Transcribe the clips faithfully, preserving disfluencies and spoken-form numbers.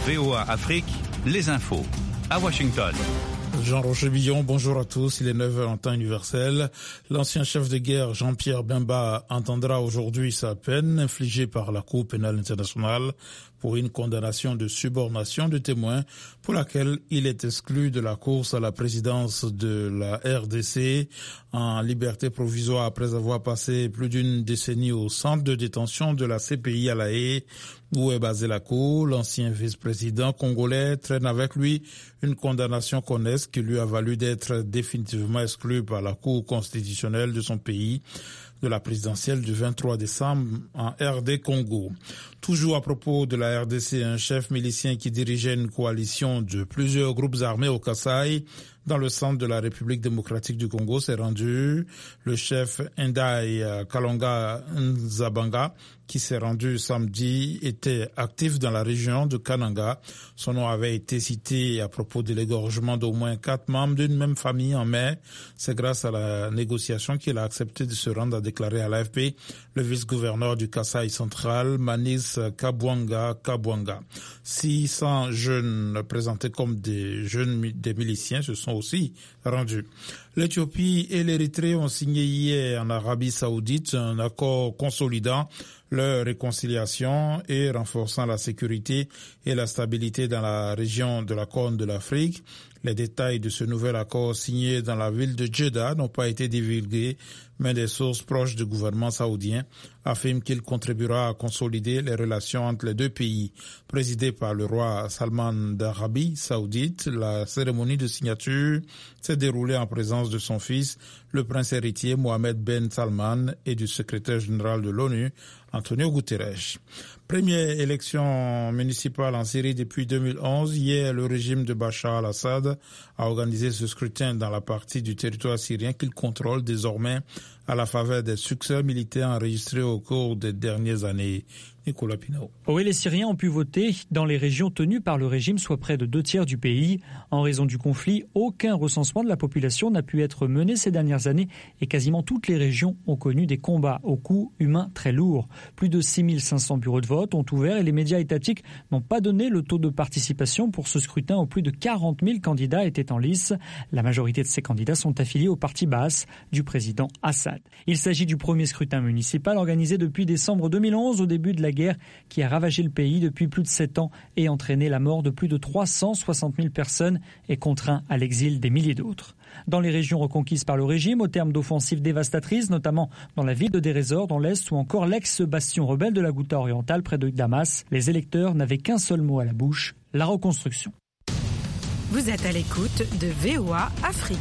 V O A Afrique, les infos. À Washington. Jean-Roger Billon, bonjour à tous. Il est neuf heures en temps universel. L'ancien chef de guerre Jean-Pierre Bemba entendra aujourd'hui sa peine infligée par la Cour pénale internationale pour une condamnation de subornation de témoins pour laquelle il est exclu de la course à la présidence de la R D C en liberté provisoire après avoir passé plus d'une décennie au centre de détention de la C P I à La Haye où est basée la Cour. L'ancien vice-président congolais traîne avec lui une condamnation connaisse qui lui a valu d'être définitivement exclu par la Cour constitutionnelle de son pays de la présidentielle du vingt-trois décembre en R D Congo. Toujours à propos de la R D C, un chef milicien qui dirigeait une coalition de plusieurs groupes armés au Kasaï, dans le centre de la République démocratique du Congo, s'est rendu. Le chef Ndai Kalonga Nzabanga, qui s'est rendu samedi, était actif dans la région de Kananga. Son nom avait été cité à propos de l'égorgement d'au moins quatre membres d'une même famille en mai. C'est grâce à la négociation qu'il a accepté de se rendre, a déclaré à l'A F P le vice-gouverneur du Kasaï central, Manis Kabwanga Kabwanga. six cents jeunes présentés comme des jeunes des miliciens se sont aussi rendus. L'Éthiopie et l'Érythrée ont signé hier en Arabie Saoudite un accord consolidant leur réconciliation et renforçant la sécurité et la stabilité dans la région de la Corne de l'Afrique. Les détails de ce nouvel accord signé dans la ville de Jeddah n'ont pas été divulgués, mais des sources proches du gouvernement saoudien affirment qu'il contribuera à consolider les relations entre les deux pays. Présidé par le roi Salman d'Arabie Saoudite, la cérémonie de signature s'est déroulée en présence de son fils, le prince héritier Mohamed Ben Salman, et du secrétaire général de l'ONU, Antonio Guterres. Première élection municipale en Syrie depuis deux mille onze. Hier, le régime de Bachar al-Assad a organisé ce scrutin dans la partie du territoire syrien qu'il contrôle désormais à la faveur des succès militaires enregistrés au cours des dernières années. Nicolas Pinault. Oui, les Syriens ont pu voter dans les régions tenues par le régime, soit près de deux tiers du pays. En raison du conflit, aucun recensement de la population n'a pu être mené ces dernières années et quasiment toutes les régions ont connu des combats au coût humain très lourd. Plus de six mille cinq cents bureaux de vote ont ouvert et les médias étatiques n'ont pas donné le taux de participation pour ce scrutin où plus de quarante mille candidats étaient en lice. La majorité de ces candidats sont affiliés au parti Baas du président Assad. Il s'agit du premier scrutin municipal organisé depuis décembre deux mille onze, au début de la guerre qui a ravagé le pays depuis plus de sept ans et entraîné la mort de plus de trois cent soixante mille personnes et contraint à l'exil des milliers d'autres. Dans les régions reconquises par le régime, au terme d'offensives dévastatrices, notamment dans la ville de Deir ez-Zor, dans l'Est, ou encore l'ex-bastion rebelle de la Ghouta orientale près de Damas, les électeurs n'avaient qu'un seul mot à la bouche, la reconstruction. Vous êtes à l'écoute de V O A Afrique.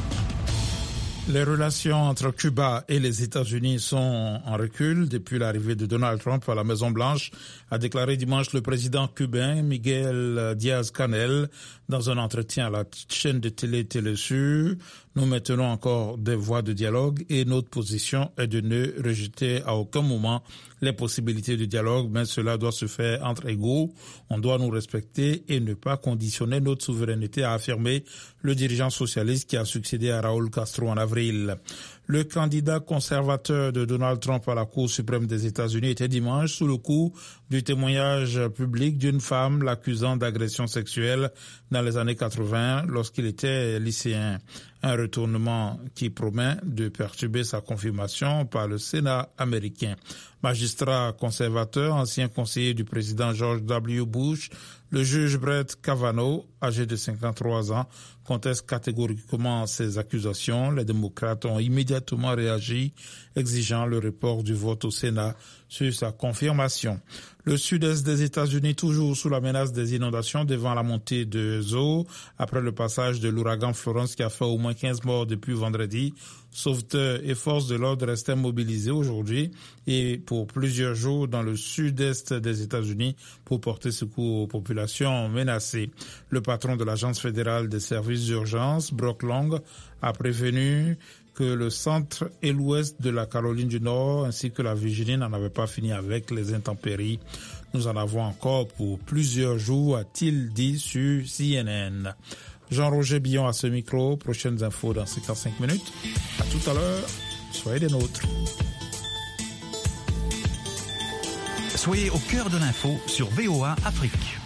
Les relations entre Cuba et les États-Unis sont en recul depuis l'arrivée de Donald Trump à la Maison-Blanche, a déclaré dimanche le président cubain Miguel Díaz-Canel dans un entretien à la chaîne de télé Telesur. Nous maintenons encore des voies de dialogue et notre position est de ne rejeter à aucun moment les possibilités de dialogue, mais cela doit se faire entre égaux. On doit nous respecter et ne pas conditionner notre souveraineté, a affirmé le dirigeant socialiste qui a succédé à Raúl Castro en avril. Le candidat conservateur de Donald Trump à la Cour suprême des États-Unis était dimanche sous le coup du témoignage public d'une femme l'accusant d'agression sexuelle dans les années quatre-vingts lorsqu'il était lycéen. Un retournement qui promet de perturber sa confirmation par le Sénat américain. Magistrat conservateur, ancien conseiller du président George W. Bush, le juge Brett Kavanaugh, âgé de cinquante-trois ans, conteste catégoriquement ces accusations. Les démocrates ont immédiatement réagi, exigeant le report du vote au Sénat sur sa confirmation. Le sud-est des États-Unis, toujours sous la menace des inondations devant la montée des eaux, après le passage de l'ouragan Florence qui a fait au moins quinze morts depuis vendredi. Sauveteurs et forces de l'ordre restaient mobilisés aujourd'hui et pour plusieurs jours dans le sud-est des États-Unis pour porter secours aux populations menacées. Le patron de l'Agence fédérale des services d'urgence, Brock Long, a prévenu que le centre et l'ouest de la Caroline du Nord ainsi que la Virginie n'en avaient pas fini avec les intempéries. Nous en avons encore pour plusieurs jours, a-t-il dit sur C N N. Jean-Roger Billon à ce micro. Prochaines infos dans cinquante-cinq minutes. À tout à l'heure. Soyez des nôtres. Soyez au cœur de l'info sur V O A Afrique.